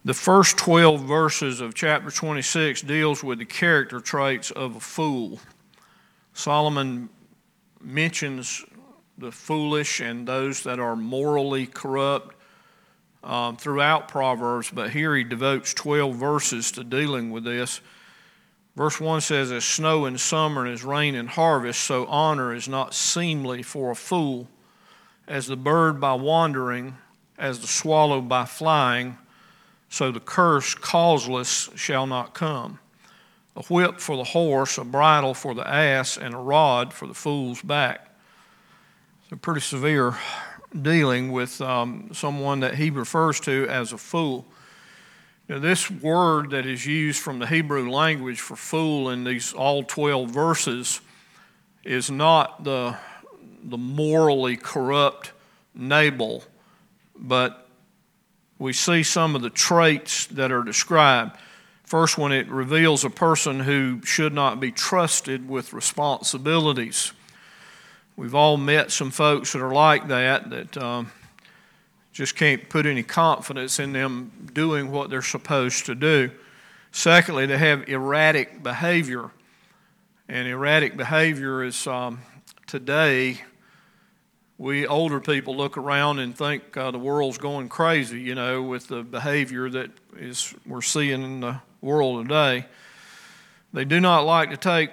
The first 12 verses of chapter 26 deals with the character traits of a fool. Solomon mentions the foolish and those that are morally corrupt throughout Proverbs, but here he devotes 12 verses to dealing with this. Verse 1 says, "As snow in summer and as rain in harvest, so honor is not seemly for a fool. As the bird by wandering, as the swallow by flying, so the curse causeless shall not come. A whip for the horse, a bridle for the ass, and a rod for the fool's back." So pretty severe dealing with someone that he refers to as a fool. Now, this word that is used from the Hebrew language for fool in these all 12 verses is not the morally corrupt Nabal, but we see some of the traits that are described. First one, it reveals a person who should not be trusted with responsibilities. We've all met some folks that are like that just can't put any confidence in them doing what they're supposed to do. Secondly, they have erratic behavior. And erratic behavior is today, we older people look around and think the world's going crazy, with the behavior that we're seeing in the world today. They do not like to take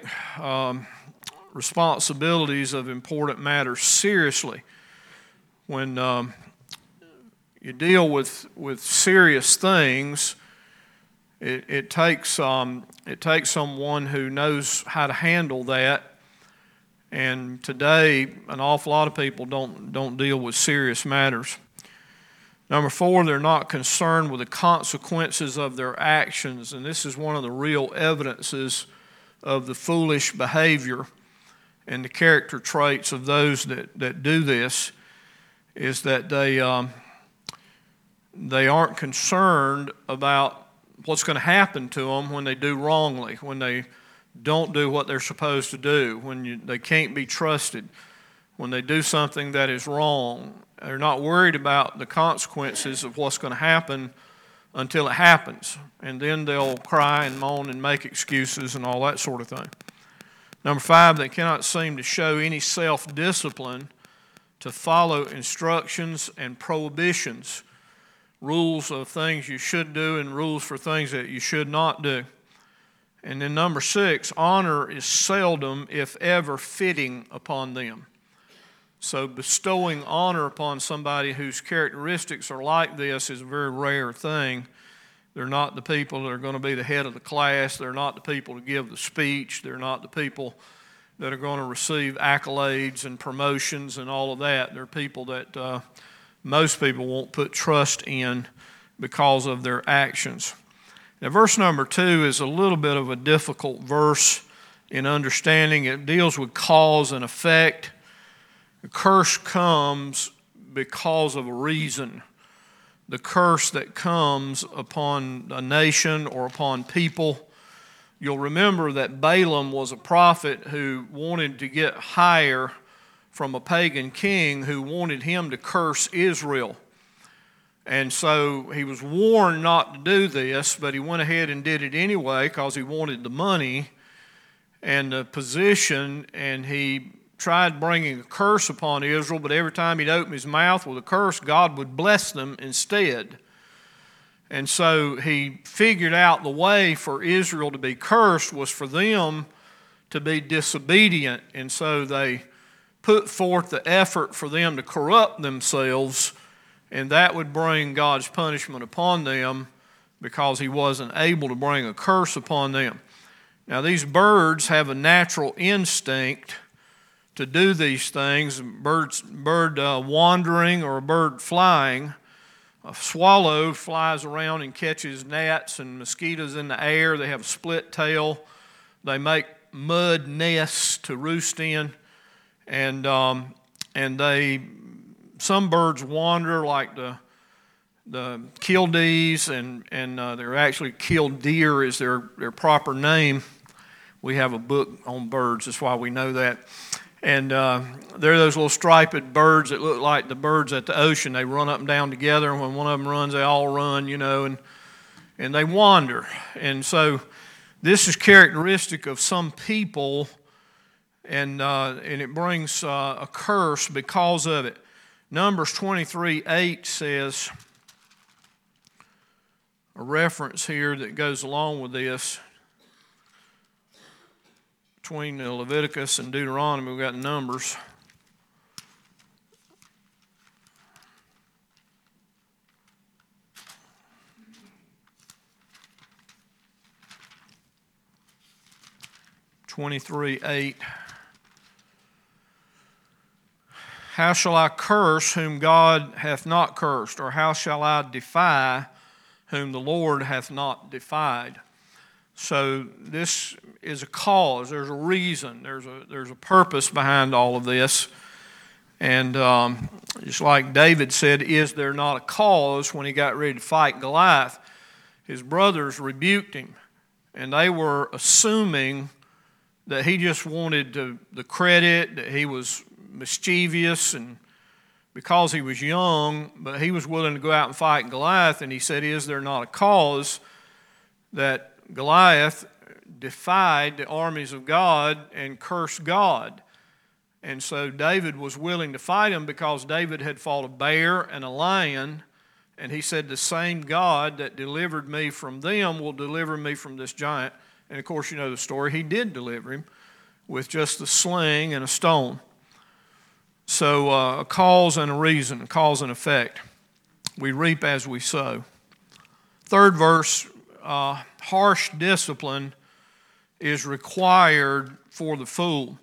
responsibilities of important matters seriously. When you deal with serious things, it takes someone who knows how to handle that. And today, an awful lot of people don't deal with serious matters. Number 4, they're not concerned with the consequences of their actions, and this is one of the real evidences of the foolish behavior and the character traits of those that do this, is that they aren't concerned about what's going to happen to them when they do wrongly, when they don't do what they're supposed to do, when they can't be trusted, when they do something that is wrong. They're not worried about the consequences of what's going to happen until it happens. And then they'll cry and moan and make excuses and all that sort of thing. Number 5, they cannot seem to show any self-discipline to follow instructions and prohibitions, rules of things you should do and rules for things that you should not do. And then number 6, honor is seldom, if ever, fitting upon them. So bestowing honor upon somebody whose characteristics are like this is a very rare thing. They're not the people that are going to be the head of the class. They're not the people to give the speech. They're not the people that are going to receive accolades and promotions and all of that. They're people that most people won't put trust in because of their actions. Now, verse number 2 is a little bit of a difficult verse in understanding. It deals with cause and effect. The curse comes because of a reason. The curse that comes upon a nation or upon people. You'll remember that Balaam was a prophet who wanted to get hire from a pagan king who wanted him to curse Israel. And so he was warned not to do this, but he went ahead and did it anyway because he wanted the money and the position, and he tried bringing a curse upon Israel, but every time he'd open his mouth with a curse, God would bless them instead. And so he figured out the way for Israel to be cursed was for them to be disobedient, and so they put forth the effort for them to corrupt themselves, and that would bring God's punishment upon them because he wasn't able to bring a curse upon them. Now, these birds have a natural instinct to do these things. Bird wandering or a bird flying. A swallow flies around and catches gnats and mosquitoes in the air. They have a split tail. They make mud nests to roost in, and some birds wander, like the kildees, and they're actually killdeer is their proper name. We have a book on birds, that's why we know that. And they're those little striped birds that look like the birds at the ocean. They run up and down together, and when one of them runs, they all run, and and they wander. And so this is characteristic of some people, and it brings a curse because of it. Numbers 23:8 says, a reference here that goes along with this. Between Leviticus and Deuteronomy, we've got Numbers. (23:8). How shall I curse whom God hath not cursed? Or how shall I defy whom the Lord hath not defied? So this is a cause. There's a reason. There's a purpose behind all of this. And just like David said, is there not a cause when he got ready to fight Goliath? His brothers rebuked him, and they were assuming that he just wanted the credit, that he was mischievous, and because he was young, but he was willing to go out and fight Goliath. And he said, is there not a cause that Goliath defied the armies of God and cursed God? And so David was willing to fight him because David had fought a bear and a lion, and he said, the same God that delivered me from them will deliver me from this giant. And of course, you know the story. He did deliver him with just a sling and a stone. So a cause and a reason, a cause and effect. We reap as we sow. Third verse, harsh discipline is required for the fool.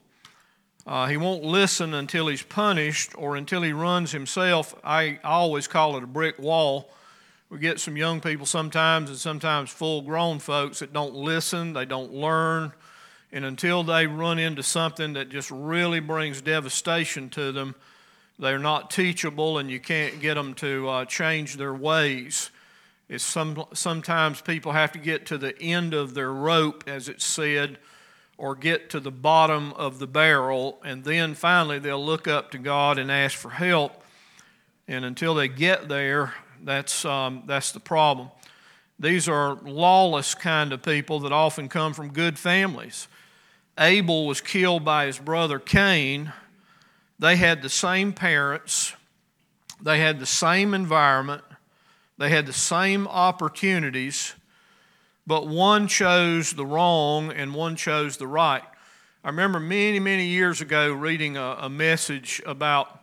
He won't listen until he's punished or until he runs himself. I always call it a brick wall. We get some young people sometimes, and sometimes full-grown folks that don't listen, they don't learn, and until they run into something that just really brings devastation to them, they're not teachable, and you can't get them to change their ways. It's sometimes people have to get to the end of their rope, as it's said, or get to the bottom of the barrel, and then finally they'll look up to God and ask for help. And until they get there, that's the problem. These are lawless kind of people that often come from good families. Abel was killed by his brother Cain. They had the same parents. They had the same environment. They had the same opportunities, but one chose the wrong and one chose the right. I remember many, many years ago reading a message about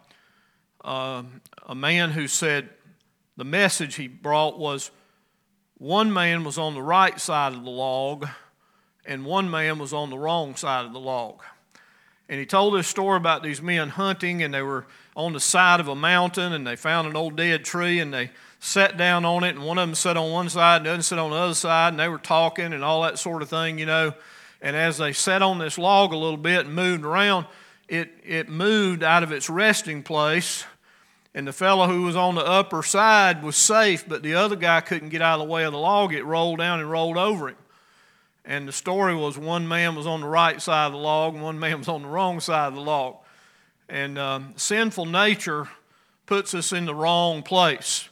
a man who said the message he brought was one man was on the right side of the log and one man was on the wrong side of the log. And he told this story about these men hunting, and they were on the side of a mountain, and they found an old dead tree, and they sat down on it, and one of them sat on one side and the other sat on the other side, and they were talking and all that sort of thing, you know. And as they sat on this log a little bit and moved around, it moved out of its resting place, and the fellow who was on the upper side was safe, but the other guy couldn't get out of the way of the log. It rolled down and rolled over him. And the story was one man was on the right side of the log and one man was on the wrong side of the log. And sinful nature puts us in the wrong place.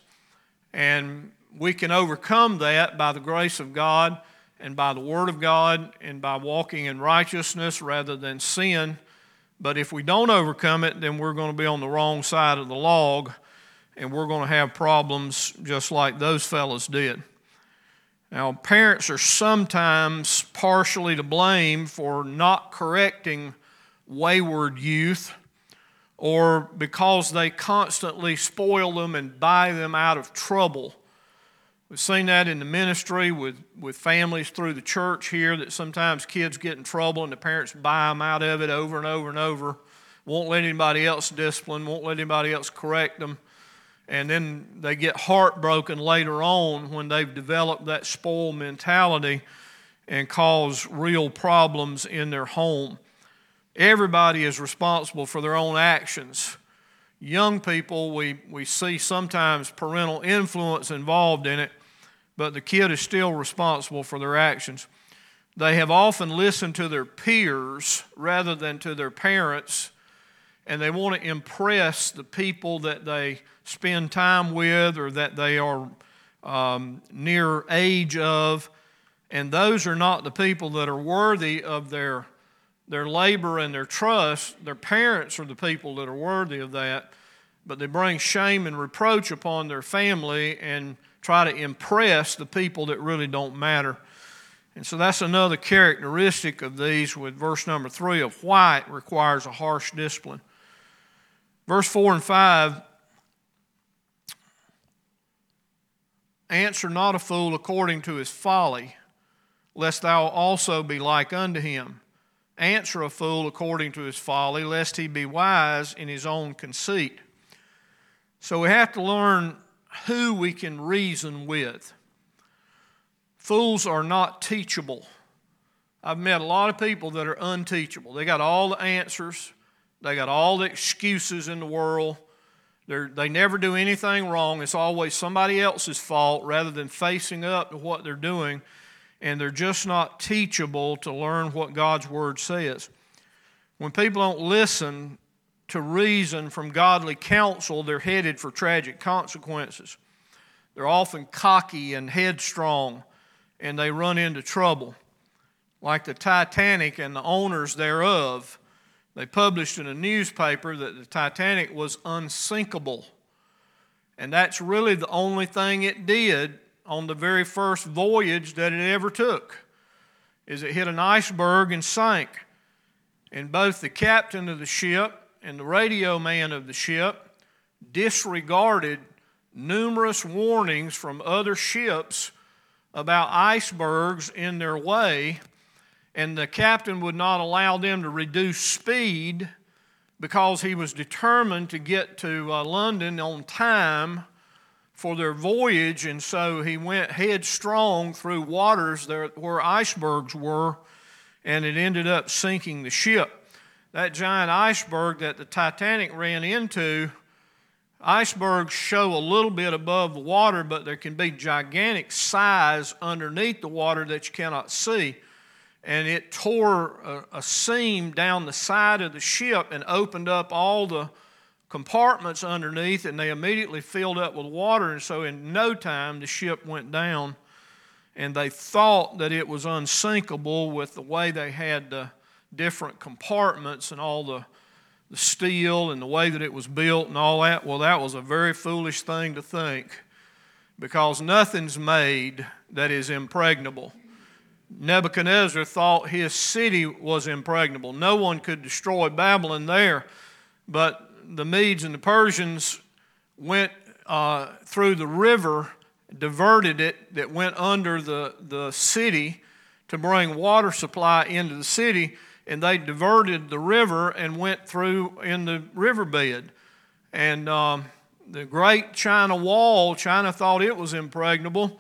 And we can overcome that by the grace of God and by the Word of God and by walking in righteousness rather than sin. But if we don't overcome it, then we're going to be on the wrong side of the log, and we're going to have problems just like those fellas did. Now, parents are sometimes partially to blame for not correcting wayward youth, or because they constantly spoil them and buy them out of trouble. We've seen that in the ministry with families through the church here, that sometimes kids get in trouble and the parents buy them out of it over and over and over, won't let anybody else discipline, won't let anybody else correct them. And then they get heartbroken later on when they've developed that spoiled mentality and cause real problems in their home. Everybody is responsible for their own actions. Young people, we see sometimes parental influence involved in it, but the kid is still responsible for their actions. They have often listened to their peers rather than to their parents, and they want to impress the people that they spend time with or that they are near age of, and those are not the people that are worthy of their labor and their trust. Their parents are the people that are worthy of that, but they bring shame and reproach upon their family and try to impress the people that really don't matter. And so that's another characteristic of these with verse number 3 of why it requires a harsh discipline. Verse 4 and 5, answer not a fool according to his folly, lest thou also be like unto him. Answer a fool according to his folly, lest he be wise in his own conceit. So we have to learn who we can reason with. Fools are not teachable. I've met a lot of people that are unteachable. They got all the answers. They got all the excuses in the world. They never do anything wrong. It's always somebody else's fault rather than facing up to what they're doing. And they're just not teachable to learn what God's Word says. When people don't listen to reason from godly counsel, they're headed for tragic consequences. They're often cocky and headstrong, and they run into trouble. Like the Titanic and the owners thereof, they published in a newspaper that the Titanic was unsinkable. And that's really the only thing it did on the very first voyage that it ever took, is it hit an iceberg and sank. And both the captain of the ship and the radio man of the ship disregarded numerous warnings from other ships about icebergs in their way, and the captain would not allow them to reduce speed because he was determined to get to London on time for their voyage, and so he went headstrong through waters there where icebergs were, and it ended up sinking the ship. That giant iceberg that the Titanic ran into, icebergs show a little bit above the water, but there can be gigantic size underneath the water that you cannot see. And it tore a seam down the side of the ship and opened up all the compartments underneath, and they immediately filled up with water. And so in no time, the ship went down, and they thought that it was unsinkable with the way they had the different compartments and all the steel and the way that it was built and all that. Well, that was a very foolish thing to think, because nothing's made that is impregnable. Nebuchadnezzar thought his city was impregnable. No one could destroy Babylon there, but the Medes and the Persians went through the river, diverted it, that went under the city to bring water supply into the city, and they diverted the river and went through in the riverbed. And the great China Wall, China thought it was impregnable,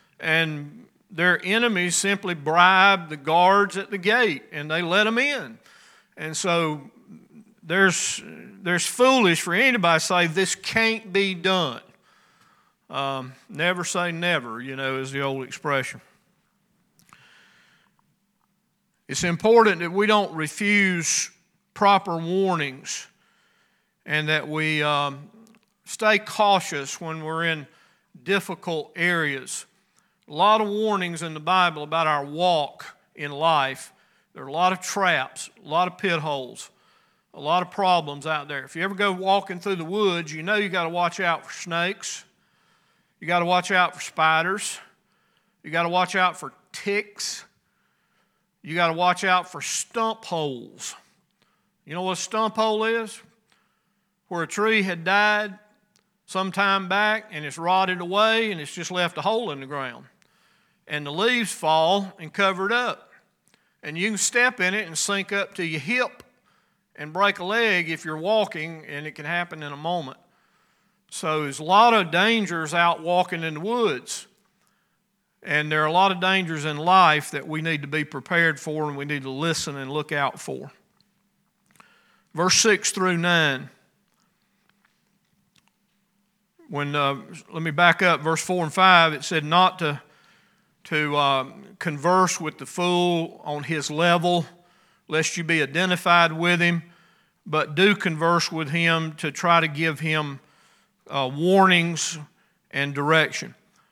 and their enemies simply bribed the guards at the gate, and they let them in. And so there's foolish for anybody to say this can't be done. Never say never, is the old expression. It's important that we don't refuse proper warnings, and that we stay cautious when we're in difficult areas. A lot of warnings in the Bible about our walk in life. There are a lot of traps, a lot of pit holes, a lot of problems out there. If you ever go walking through the woods, you know you got to watch out for snakes. You got to watch out for spiders. You got to watch out for ticks. You got to watch out for stump holes. You know what a stump hole is? Where a tree had died some time back and it's rotted away and it's just left a hole in the ground. And the leaves fall and cover it up. And you can step in it and sink up to your hip and break a leg if you're walking, and it can happen in a moment. So there's a lot of dangers out walking in the woods. And there are a lot of dangers in life that we need to be prepared for, and we need to listen and look out for. Verse 6 through 9. Let me back up. Verse 4 and 5, it said not to converse with the fool on his level, lest you be identified with him, but do converse with him to try to give him warnings and direction.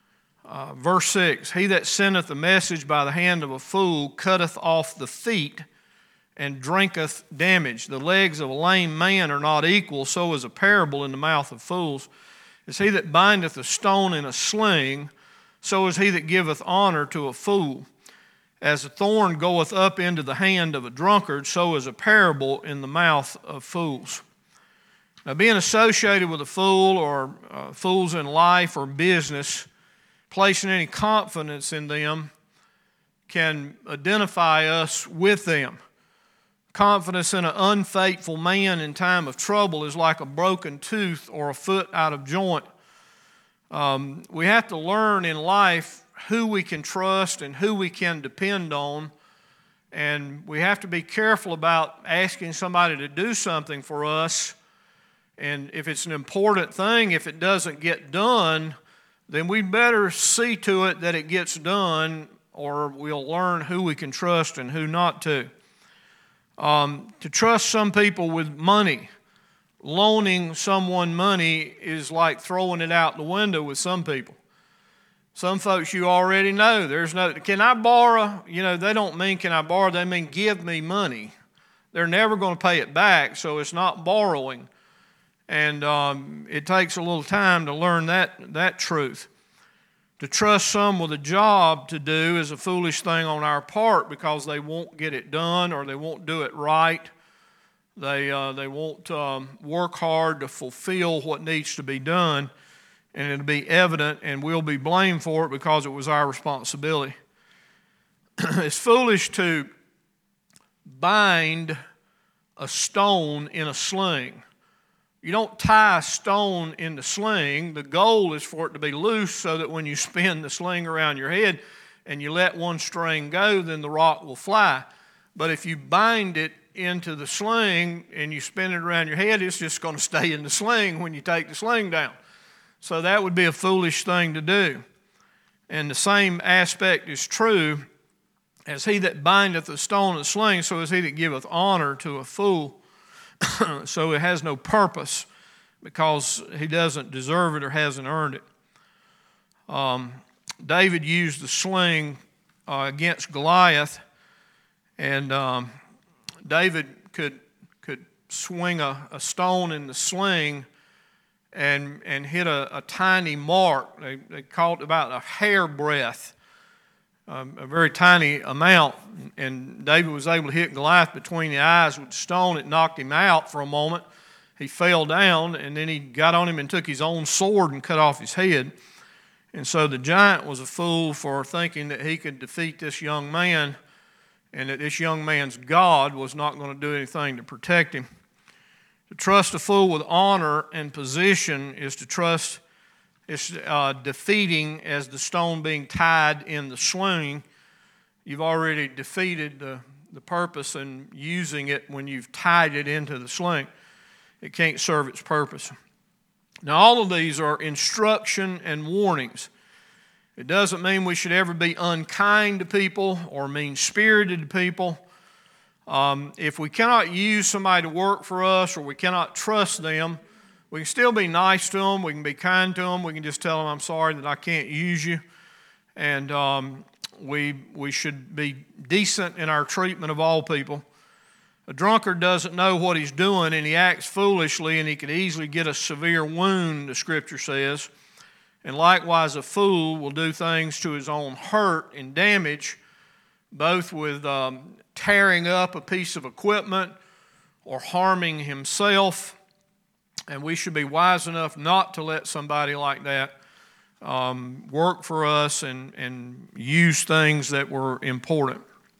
Verse 6, he that sendeth a message by the hand of a fool cutteth off the feet and drinketh damage. The legs of a lame man are not equal, so is a parable in the mouth of fools. As he that bindeth a stone in a sling, so is he that giveth honor to a fool. As a thorn goeth up into the hand of a drunkard, so is a parable in the mouth of fools. Now, being associated with a fool or fools in life or business, placing any confidence in them can identify us with them. Confidence in an unfaithful man in time of trouble is like a broken tooth or a foot out of joint. We have to learn in life who we can trust and who we can depend on, and we have to be careful about asking somebody to do something for us. And if it's an important thing, if it doesn't get done, then we'd better see to it that it gets done, or we'll learn who we can trust and who not to. To trust some people with money, loaning someone money is like throwing it out the window with some people. Some folks you already know, there's no, can I borrow? You know, they don't mean can I borrow, they mean give me money. They're never going to pay it back, so it's not borrowing. And it takes a little time to learn that truth. To trust some with a job to do is a foolish thing on our part because they won't get it done or they won't do it right. They won't work hard to fulfill what needs to be done, and it'll be evident and we'll be blamed for it because it was our responsibility. It's foolish to bind a stone in a sling. You don't tie a stone in the sling. The goal is for it to be loose so that when you spin the sling around your head and you let one string go, then the rock will fly. But if you bind it into the sling and you spin it around your head, it's just going to stay in the sling when you take the sling down. So that would be a foolish thing to do. And the same aspect is true. As he that bindeth a stone in a sling, so is he that giveth honor to a fool. So it has no purpose because he doesn't deserve it or hasn't earned it. David used the sling against Goliath, and David could swing a stone in the sling and hit a tiny mark. They called it about a hair breadth. A very tiny amount, and David was able to hit Goliath between the eyes with the stone. It knocked him out for a moment. He fell down, and then he got on him and took his own sword and cut off his head. And so the giant was a fool for thinking that he could defeat this young man and that this young man's God was not going to do anything to protect him. To trust a fool with honor and position is to trust it's defeating as the stone being tied in the sling. You've already defeated the purpose in using it when you've tied it into the sling. It can't serve its purpose. Now, all of these are instruction and warnings. It doesn't mean we should ever be unkind to people or mean-spirited to people. If we cannot use somebody to work for us or we cannot trust them, we can still be nice to them. We can be kind to them. We can just tell them, I'm sorry that I can't use you. And we should be decent in our treatment of all people. A drunkard doesn't know what he's doing, and he acts foolishly, and he could easily get a severe wound, the Scripture says. And likewise, a fool will do things to his own hurt and damage, both with tearing up a piece of equipment or harming himself. And we should be wise enough not to let somebody like that work for us and use things that were important.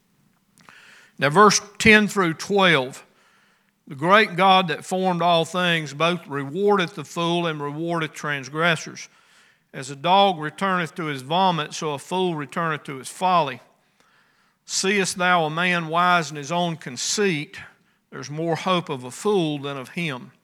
Now, verse 10 through 12, the great God that formed all things both rewardeth the fool and rewardeth transgressors. As a dog returneth to his vomit, so a fool returneth to his folly. Seest thou a man wise in his own conceit? There's more hope of a fool than of him.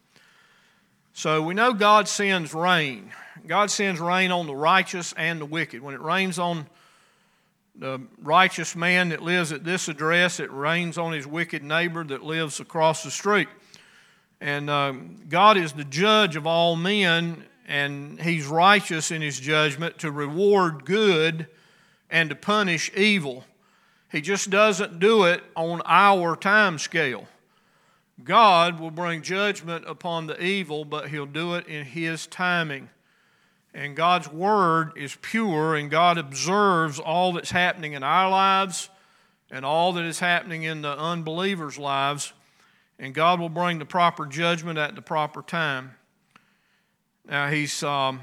So we know God sends rain. God sends rain on the righteous and the wicked. When it rains on the righteous man that lives at this address, it rains on his wicked neighbor that lives across the street. And God is the judge of all men, and He's righteous in His judgment to reward good and to punish evil. He just doesn't do it on our time scale. God will bring judgment upon the evil, but He'll do it in His timing. And God's Word is pure, and God observes all that's happening in our lives and all that is happening in the unbelievers' lives, and God will bring the proper judgment at the proper time. Now, He's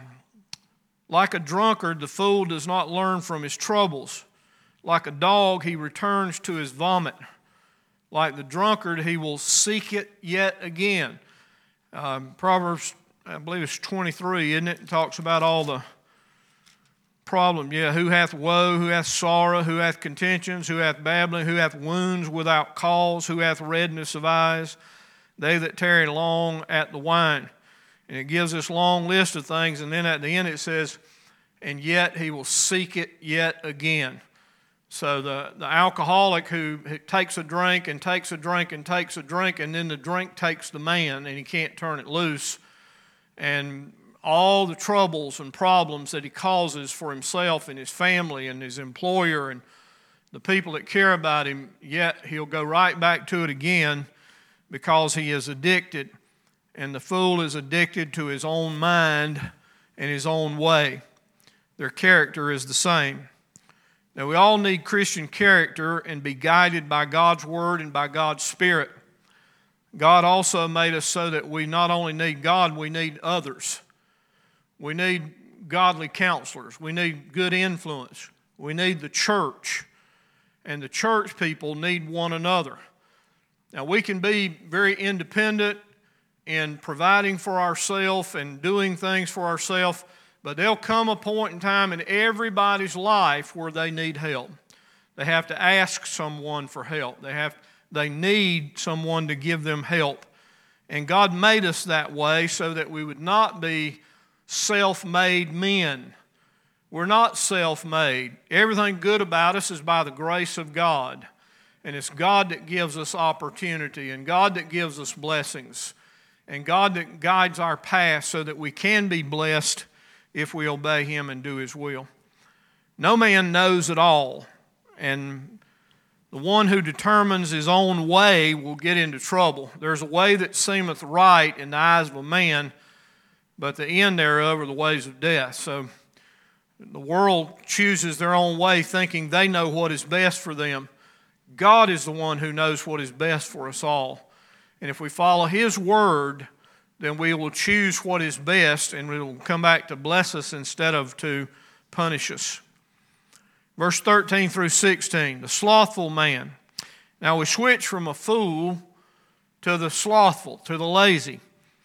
like a drunkard, the fool does not learn from his troubles. Like a dog, he returns to his vomit. Like the drunkard, he will seek it yet again. Proverbs, I believe it's 23, isn't it? It talks about all the problem. Yeah, who hath woe, who hath sorrow, who hath contentions, who hath babbling, who hath wounds without cause, who hath redness of eyes, they that tarry long at the wine. And it gives this long list of things, and then at the end it says, and yet he will seek it yet again. So the alcoholic who takes a drink and takes a drink and takes a drink, and then the drink takes the man and he can't turn it loose, and all the troubles and problems that he causes for himself and his family and his employer and the people that care about him, yet he'll go right back to it again because he is addicted. And the fool is addicted to his own mind and his own way. Their character is the same. Now, we all need Christian character and be guided by God's Word and by God's Spirit. God also made us so that we not only need God, we need others. We need godly counselors. We need good influence. We need the church. And the church people need one another. Now, we can be very independent in providing for ourselves and doing things for ourselves, but there'll come a point in time in everybody's life where they need help. They have to ask someone for help. They need someone to give them help. And God made us that way so that we would not be self-made men. We're not self-made. Everything good about us is by the grace of God. And it's God that gives us opportunity and God that gives us blessings and God that guides our path so that we can be blessed if we obey Him and do His will. No man knows it all, and the one who determines his own way will get into trouble. There's a way that seemeth right in the eyes of a man, but the end thereof are the ways of death. So the world chooses their own way thinking they know what is best for them. God is the one who knows what is best for us all. And if we follow His Word, then we will choose what is best, and it will come back to bless us instead of to punish us. Verse 13 through 16, the slothful man. Now we switch from a fool to the slothful, to the lazy.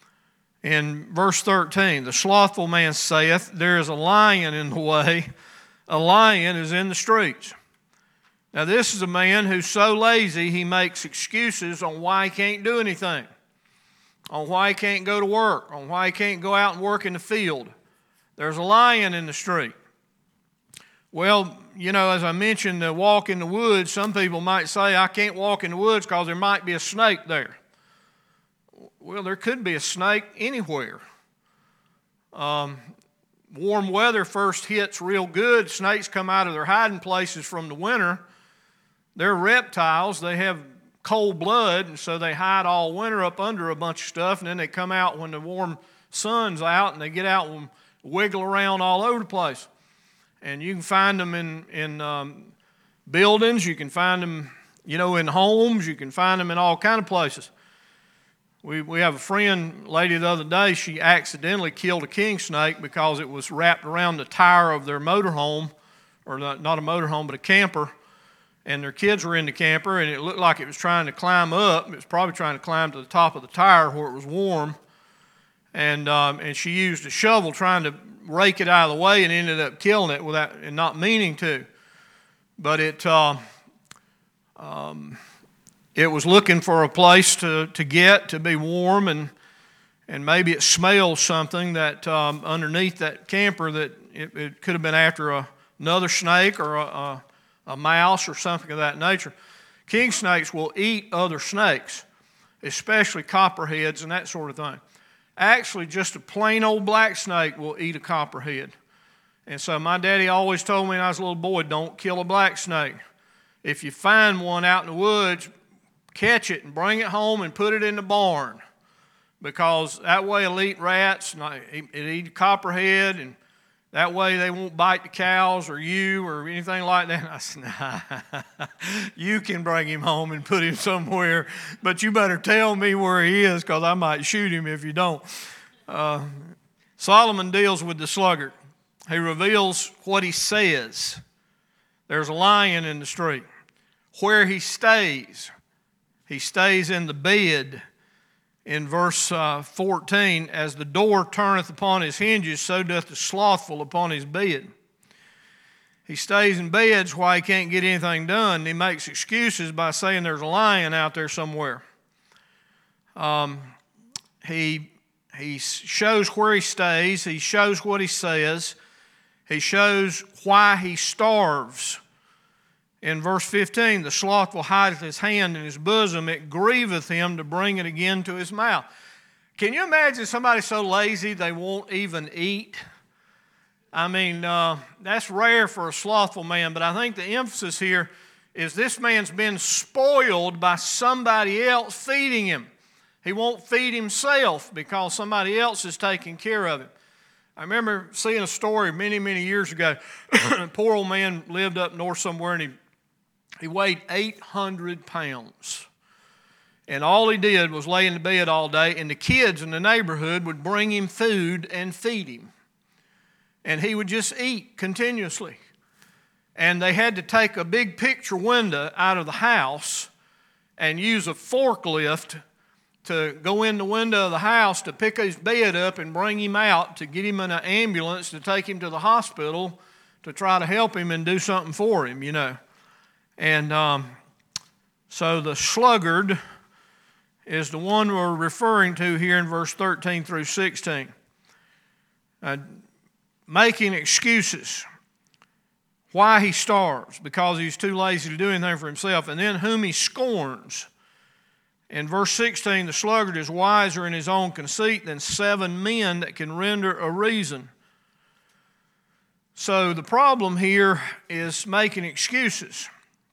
In verse 13, the slothful man saith, there is a lion in the way, a lion is in the streets. Now this is a man who's so lazy he makes excuses on why he can't do anything, on why he can't go to work, on why he can't go out and work in the field. There's a lion in the street. Well, you know, as I mentioned, the walk in the woods, some people might say, I can't walk in the woods because there might be a snake there. Well, there could be a snake anywhere. Warm weather first hits real good. Snakes come out of their hiding places from the winter. They're reptiles. They have cold blood, and so they hide all winter up under a bunch of stuff, and then they come out when the warm sun's out, and they get out and wiggle around all over the place. And you can find them in buildings. You can find them, you know, in homes. You can find them in all kind of places. We have a friend, lady the other day, she accidentally killed a king snake because it was wrapped around the tire of their motorhome, or not a motorhome, but a camper. And their kids were in the camper, and it looked like it was trying to climb up. It was probably trying to climb to the top of the tire where it was warm. And she used a shovel trying to rake it out of the way and ended up killing it without and not meaning to. But it was looking for a place to be warm, and maybe it smelled something that underneath that camper that it could have been after another snake or a mouse or something of that nature. King snakes will eat other snakes, especially copperheads and that sort of thing. Actually, just a plain old black snake will eat a copperhead. And so my daddy always told me when I was a little boy, don't kill a black snake. If you find one out in the woods, catch it and bring it home and put it in the barn. Because that way it'll eat rats, it'll eat a copperhead, and that way they won't bite the cows or you or anything like that. And I said, nah, you can bring him home and put him somewhere, but you better tell me where he is because I might shoot him if you don't. Solomon deals with the sluggard. He reveals what he says. There's a lion in the street. Where he stays in the bed. In verse 14, as the door turneth upon his hinges, so doth the slothful upon his bed. He stays in beds while he can't get anything done. He makes excuses by saying there's a lion out there somewhere. He shows where he stays. He shows what he says. He shows why he starves. In verse 15, the slothful hideth his hand in his bosom. It grieveth him to bring it again to his mouth. Can you imagine somebody so lazy they won't even eat? I mean, that's rare for a slothful man, but I think the emphasis here is this man's been spoiled by somebody else feeding him. He won't feed himself because somebody else is taking care of him. I remember seeing a story many, many years ago. A poor old man lived up north somewhere, and he weighed 800 pounds. And all he did was lay in the bed all day, and the kids in the neighborhood would bring him food and feed him. And he would just eat continuously. And they had to take a big picture window out of the house and use a forklift to go in the window of the house to pick his bed up and bring him out to get him in an ambulance to take him to the hospital to try to help him and do something for him, you know. And so the sluggard is the one we're referring to here in verse 13 through 16. Making excuses. Why he starves. Because he's too lazy to do anything for himself. And then whom he scorns. In verse 16, the sluggard is wiser in his own conceit than 7 men that can render a reason. So the problem here is making excuses.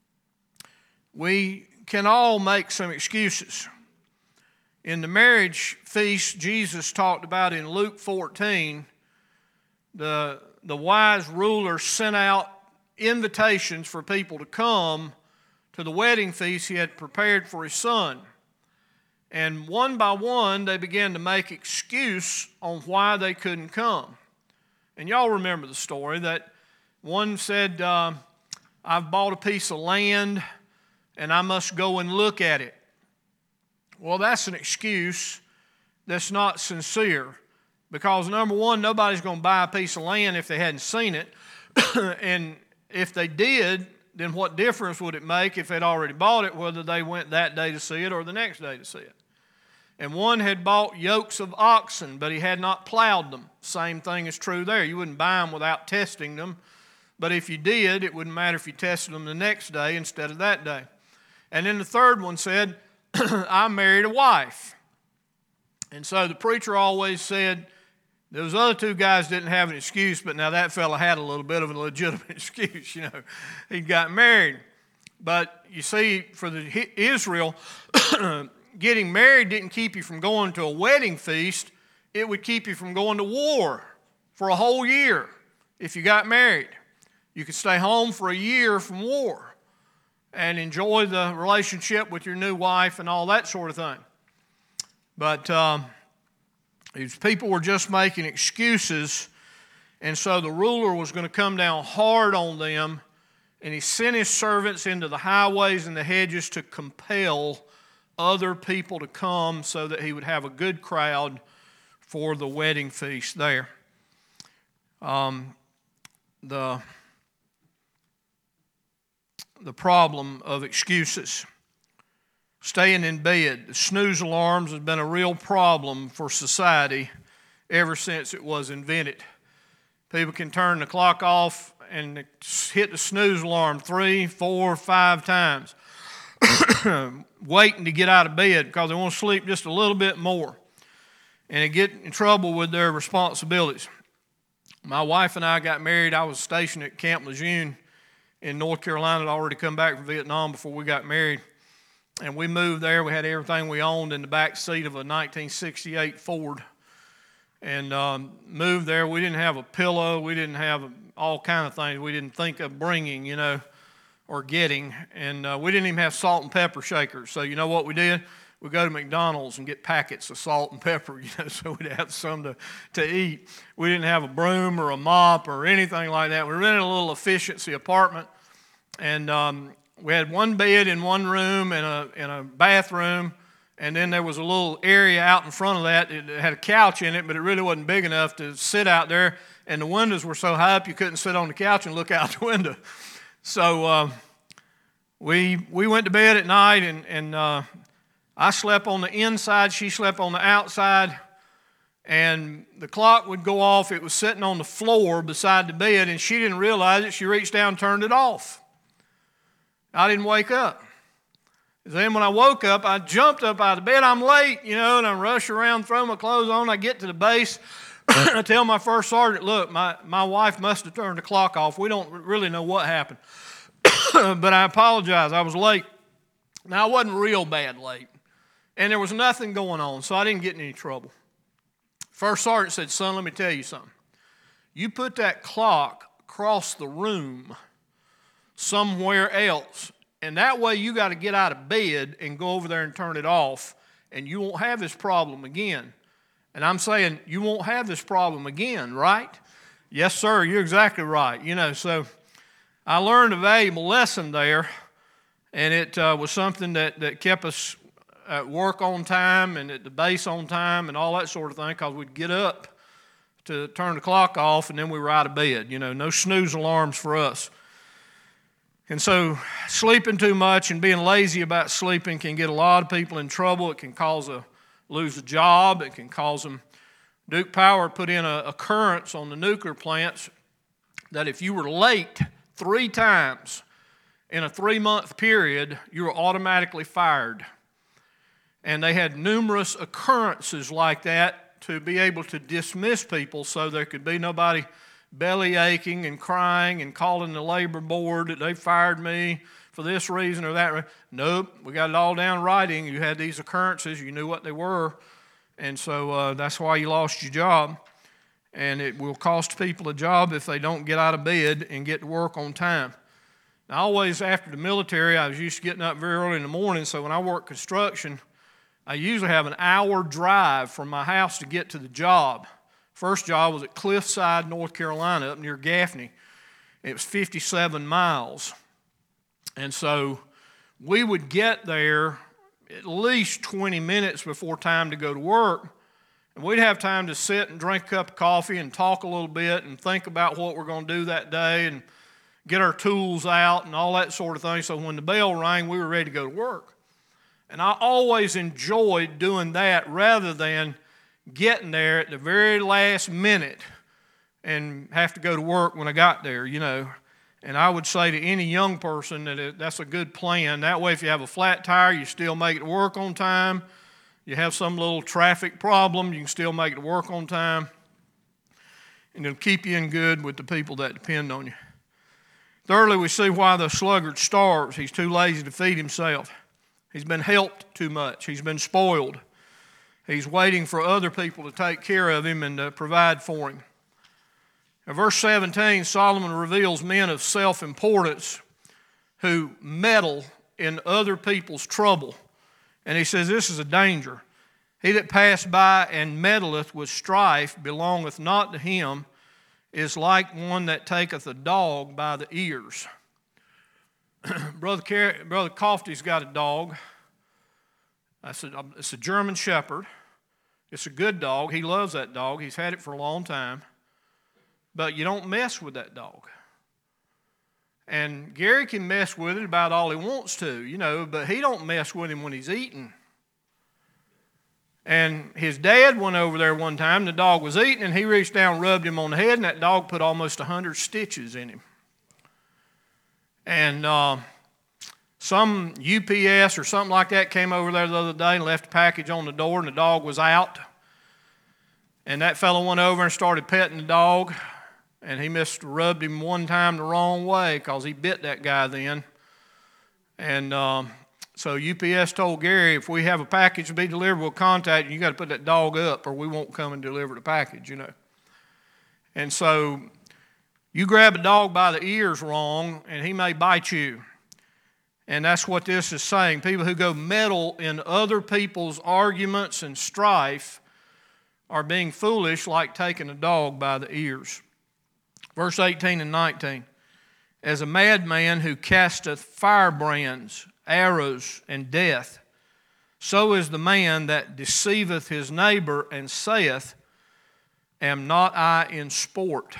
We can all make some excuses. In the marriage feast Jesus talked about in Luke 14, the wise ruler sent out invitations for people to come to the wedding feast he had prepared for his son. And one by one, they began to make excuse on why they couldn't come. And y'all remember the story that one said, I've bought a piece of land and I must go and look at it. Well, that's an excuse that's not sincere. Because number one, nobody's going to buy a piece of land if they hadn't seen it. And if they did, then what difference would it make if they'd already bought it, whether they went that day to see it or the next day to see it? And one had bought yokes of oxen, but he had not plowed them. Same thing is true there. You wouldn't buy them without testing them. But if you did, it wouldn't matter if you tested them the next day instead of that day. And then the third one said, I married a wife. And so the preacher always said, those other two guys didn't have an excuse, but now that fella had a little bit of a legitimate excuse, you know. He'd got married. But you see, for Israel, getting married didn't keep you from going to a wedding feast. It would keep you from going to war for a whole year if you got married. You could stay home for a year from war and enjoy the relationship with your new wife and all that sort of thing. But these people were just making excuses, and so the ruler was going to come down hard on them, and he sent his servants into the highways and the hedges to compel other people to come so that he would have a good crowd for the wedding feast there. The problem of excuses. Staying in bed. The snooze alarms has been a real problem for society ever since it was invented. People can turn the clock off and hit the snooze alarm 3, 4, 5 times, waiting to get out of bed because they want to sleep just a little bit more. and they get in trouble with their responsibilities. My wife and I got married. I was stationed at Camp Lejeune in North Carolina. I'd already come back from Vietnam before we got married. And we moved there. We had everything we owned in the back seat of a 1968 Ford. And moved there. We didn't have a pillow. We didn't have all kind of things we didn't think of bringing, or getting. And we didn't even have salt and pepper shakers. So you know what we did? We'd go to McDonald's and get packets of salt and pepper, so we'd have some to eat. We didn't have a broom or a mop or anything like that. We rented a little efficiency apartment. And we had one bed in one room and a bathroom, and then there was a little area out in front of that. It had a couch in it, but it really wasn't big enough to sit out there, and the windows were so high up you couldn't sit on the couch and look out the window. So we went to bed at night, and I slept on the inside, she slept on the outside, and the clock would go off. It was sitting on the floor beside the bed, and she didn't realize it. She reached down and turned it off. I didn't wake up. Then when I woke up, I jumped up out of bed. I'm late, and I rush around, throw my clothes on. I get to the base. I tell my first sergeant, look, my wife must have turned the clock off. We don't really know what happened. But I apologize. I was late. Now, I wasn't real bad late. And there was nothing going on, so I didn't get in any trouble. First sergeant said, son, let me tell you something. You put that clock across the room somewhere else, and that way you got to get out of bed and go over there and turn it off, and you won't have this problem again. And I'm saying, you won't have this problem again, right? Yes, sir, you're exactly right. So I learned a valuable lesson there, and it was something that kept us at work on time and at the base on time and all that sort of thing, because we'd get up to turn the clock off, and then we were out of bed. No snooze alarms for us. And so sleeping too much and being lazy about sleeping can get a lot of people in trouble. It can lose a job. It can cause them. Duke Power put in a occurrence on the nuclear plants that if you were late 3 times in a 3-month period, you were automatically fired. And they had numerous occurrences like that to be able to dismiss people so there could be nobody belly aching and crying and calling the labor board that they fired me for this reason or that reason. Nope, we got it all down writing. You had these occurrences, you knew what they were, and so that's why you lost your job. And it will cost people a job if they don't get out of bed and get to work on time. Now, always after the military, I was used to getting up very early in the morning, so when I worked construction, I usually have an hour drive from my house to get to the job. First job was at Cliffside, North Carolina, up near Gaffney. It was 57 miles. And so we would get there at least 20 minutes before time to go to work. And we'd have time to sit and drink a cup of coffee and talk a little bit and think about what we're going to do that day and get our tools out and all that sort of thing. So when the bell rang, we were ready to go to work. And I always enjoyed doing that rather than getting there at the very last minute and have to go to work when I got there, And I would say to any young person that that's a good plan. That way, if you have a flat tire, you still make it to work on time. You have some little traffic problem, you can still make it to work on time. And it'll keep you in good with the people that depend on you. Thirdly, we see why the sluggard starves. He's too lazy to feed himself. He's been helped too much. He's been spoiled. He's waiting for other people to take care of him and to provide for him. In verse 17, Solomon reveals men of self-importance who meddle in other people's trouble. And he says this is a danger. He that passeth by and meddleth with strife belongeth not to him, is like one that taketh a dog by the ears. Brother Kofty's got a dog. It's a German Shepherd. It's a good dog. He loves that dog. He's had it for a long time. But you don't mess with that dog. And Gary can mess with it about all he wants to, but he don't mess with him when he's eating. And his dad went over there one time. The dog was eating, and he reached down and rubbed him on the head, and that dog put almost 100 stitches in him. And some UPS or something like that came over there the other day and left a package on the door, and the dog was out. And that fellow went over and started petting the dog, and he rubbed him one time the wrong way because he bit that guy then. And so UPS told Gary, if we have a package to be delivered, we'll contact you. You got to put that dog up or we won't come and deliver the package, And so you grab a dog by the ears wrong, and he may bite you. And that's what this is saying. People who go meddle in other people's arguments and strife are being foolish, like taking a dog by the ears. Verse 18 and 19. As a madman who casteth firebrands, arrows, and death, so is the man that deceiveth his neighbor and saith, am not I in sport?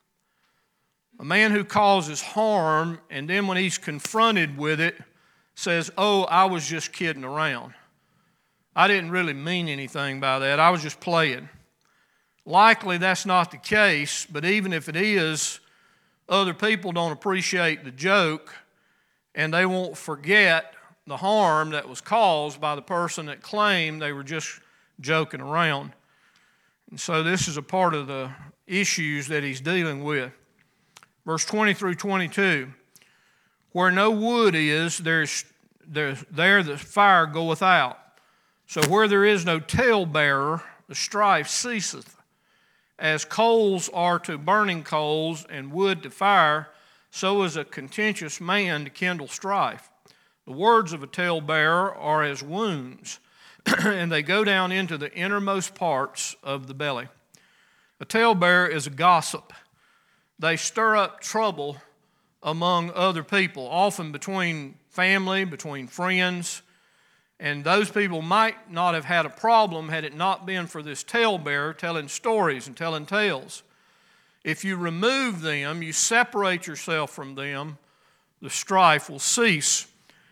A man who causes harm and then when he's confronted with it says, oh, I was just kidding around. I didn't really mean anything by that. I was just playing. Likely that's not the case, but even if it is, other people don't appreciate the joke and they won't forget the harm that was caused by the person that claimed they were just joking around. And so this is a part of the issues that he's dealing with. Verse 20 through 22, where no wood is, there the fire goeth out. So where there is no talebearer, the strife ceaseth. As coals are to burning coals and wood to fire, so is a contentious man to kindle strife. The words of a talebearer are as wounds, and they go down into the innermost parts of the belly. A talebearer is a gossip. They stir up trouble among other people, often between family, between friends, and those people might not have had a problem had it not been for this talebearer telling stories and telling tales. If you remove them, you separate yourself from them, the strife will cease.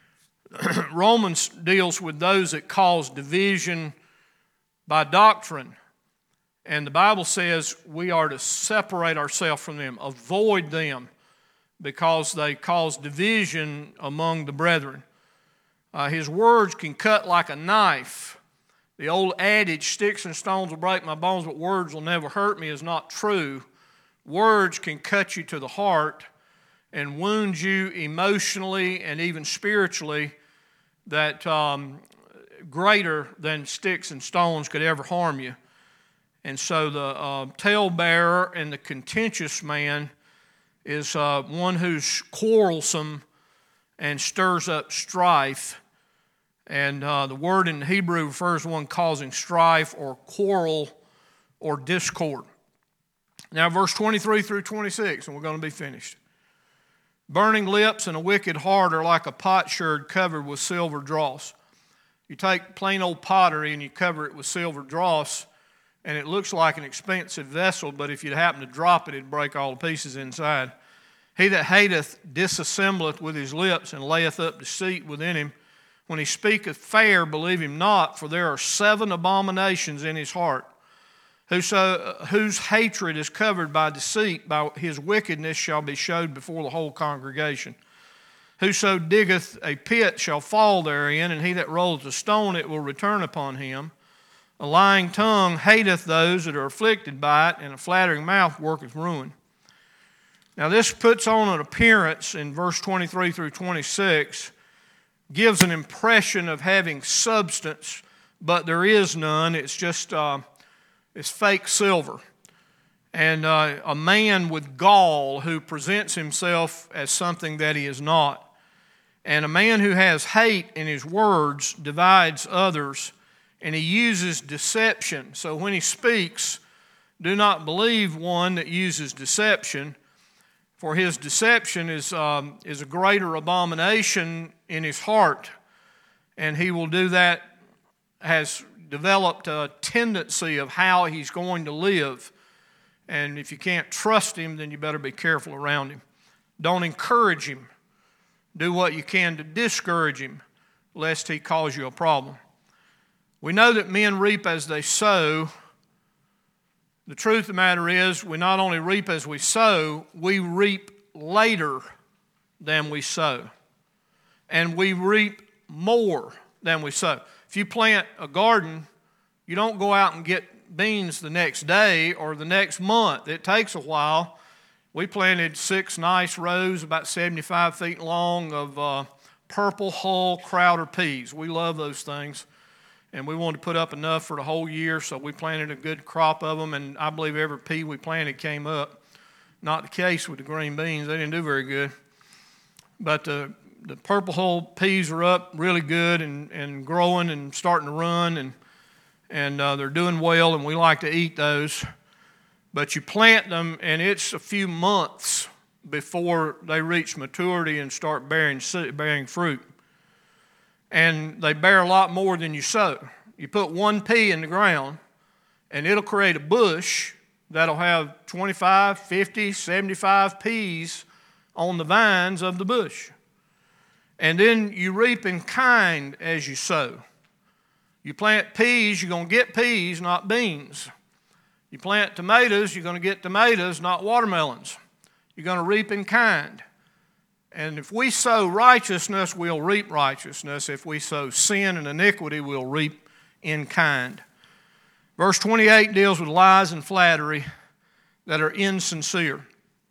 Romans deals with those that cause division by doctrine. And the Bible says we are to separate ourselves from them, avoid them, because they cause division among the brethren. His words can cut like a knife. The old adage, sticks and stones will break my bones, but words will never hurt me, is not true. Words can cut you to the heart and wound you emotionally and even spiritually that greater than sticks and stones could ever harm you. And so the talebearer and the contentious man is one who's quarrelsome and stirs up strife. And the word in Hebrew refers to one causing strife or quarrel or discord. Now verse 23 through 26, and we're going to be finished. Burning lips and a wicked heart are like a potsherd covered with silver dross. You take plain old pottery and you cover it with silver dross, and it looks like an expensive vessel, but if you happen to drop it, it'd break all the pieces inside. He that hateth disassembleth with his lips, and layeth up deceit within him. When he speaketh fair, believe him not, for there are 7 abominations in his heart. Whose hatred is covered by deceit, by his wickedness shall be showed before the whole congregation. Whoso diggeth a pit shall fall therein, and he that rolleth a stone, it will return upon him. A lying tongue hateth those that are afflicted by it, and a flattering mouth worketh ruin. Now this puts on an appearance in verse 23 through 26, gives an impression of having substance, but there is none. It's just it's fake silver. And a man with gall who presents himself as something that he is not. And a man who has hate in his words divides others, and he uses deception. So when he speaks, do not believe one that uses deception, for his deception is a greater abomination in his heart, and he will do that, has developed a tendency of how he's going to live. And if you can't trust him, then you better be careful around him. Don't encourage him. Do what you can to discourage him, lest he cause you a problem. We know that men reap as they sow. The truth of the matter is, we not only reap as we sow, we reap later than we sow. And we reap more than we sow. If you plant a garden, you don't go out and get beans the next day or the next month. It takes a while. We planted 6 nice rows, about 75 feet long, of purple hull Crowder peas. We love those things, and we wanted to put up enough for the whole year, so we planted a good crop of them, and I believe every pea we planted came up. Not the case with the green beans. They didn't do very good. But the purple hull peas are up really good and growing and starting to run, and they're doing well, and we like to eat those. But you plant them, and it's a few months before they reach maturity and start bearing fruit. And they bear a lot more than you sow. You put 1 pea in the ground, and it'll create a bush that'll have 25, 50, 75 peas on the vines of the bush. And then you reap in kind as you sow. You plant peas, you're going to get peas, not beans. You plant tomatoes, you're going to get tomatoes, not watermelons. You're going to reap in kind. And if we sow righteousness, we'll reap righteousness. If we sow sin and iniquity, we'll reap in kind. Verse 28 deals with lies and flattery that are insincere.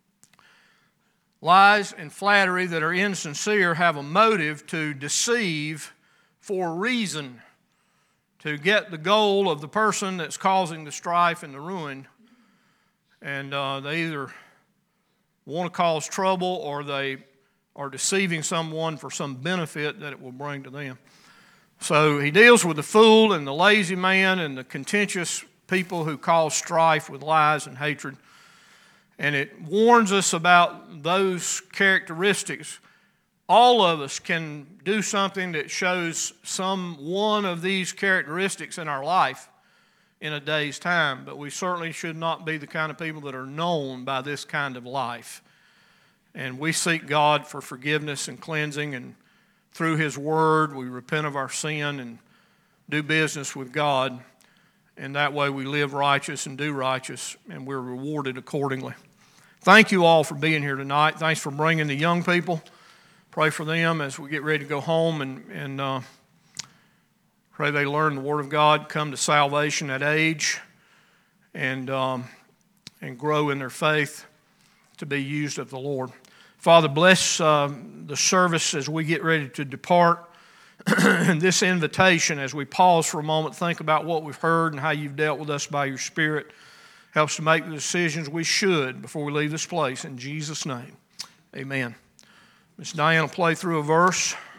Lies and flattery that are insincere have a motive to deceive for a reason, to get the goal of the person that's causing the strife and the ruin. And they either want to cause trouble or they are deceiving someone for some benefit that it will bring to them. So he deals with the fool and the lazy man and the contentious people who cause strife with lies and hatred. And it warns us about those characteristics. All of us can do something that shows some one of these characteristics in our life in a day's time, but we certainly should not be the kind of people that are known by this kind of life. And we seek God for forgiveness and cleansing, and through His Word we repent of our sin and do business with God, and that way we live righteous and do righteous, and we're rewarded accordingly. Thank you all for being here tonight. Thanks for bringing the young people. Pray for them as we get ready to go home, and pray they learn the Word of God, come to salvation at age, and grow in their faith to be used of the Lord. Father, bless the service as we get ready to depart, and this invitation as we pause for a moment, think about what we've heard and how you've dealt with us by your Spirit. Helps to make the decisions we should before we leave this place. In Jesus' name, amen. Miss Diane will play through a verse.